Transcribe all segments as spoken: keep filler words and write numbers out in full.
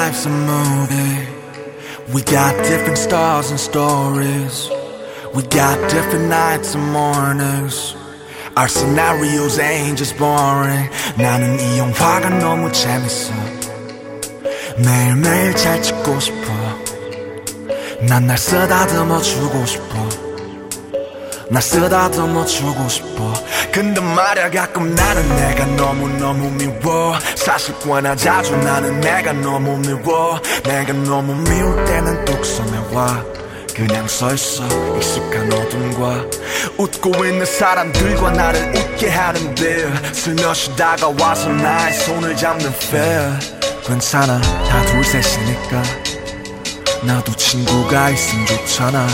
life's a movie. We got different stars and stories. We got different nights and mornings. Our scenarios ain't just boring. 나는 이 영화가 너무 재밌어. 매일매일 잘 찍고 싶어. 난 날 쓰다듬어 주고 싶어. 날 쓰다듬어 주고 싶어. 근데 말야 가끔 나는 내가 너무너무 미워. 사실 꽤나 자주 나는 내가 너무 미워. 내가 너무 미울 때는 뚝섬에 와. 그냥 서있어 익숙한 어둠과 웃고 있는 사람들과 나를 웃게 하는데 슬며시 다가와서 나의 손을 잡는 feel. 괜찮아 다 둘셋이니까 나도 친구가 있으면 좋잖아.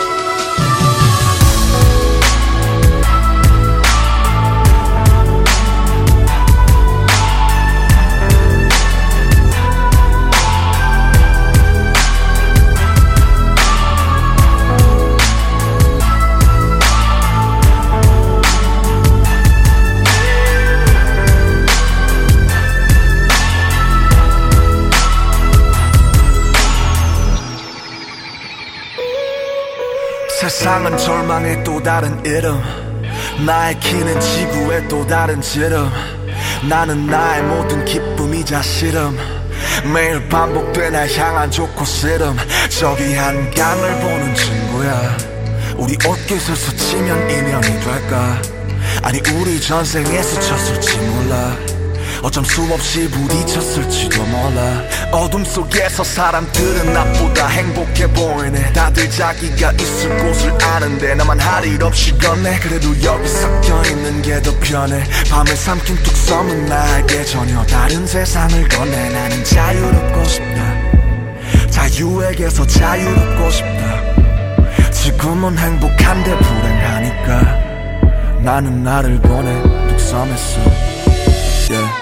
세상은 절망의 또 다른 이름. 나의 키는 지구의 또 다른 지름. 나는 나의 모든 기쁨이자 싫음. 매일 반복돼 날 향한 좋고 싫음. 저기 한강을 보는 친구야. 우리 옷깃을 스치면 인연이 될까. 아니 우리 전생에 스쳤을지 몰라. 어쩜 수없이 부딪혔을지도 몰라. 어둠 속에서 사람들은 나보다 행복해 보이네. 다들 자기가 있을 곳을 아는데 나만 할 일 없이 걷네. 그래도 여기 섞여있는 게 더 편해. 밤을 삼킨 뚝섬은 나에게 전혀 다른 세상을 건네. 나는 자유롭고 싶다. 자유에게서 자유롭고 싶다. 지금은 행복한데 불행하니까 나는 나를 보내 뚝섬에서. yeah.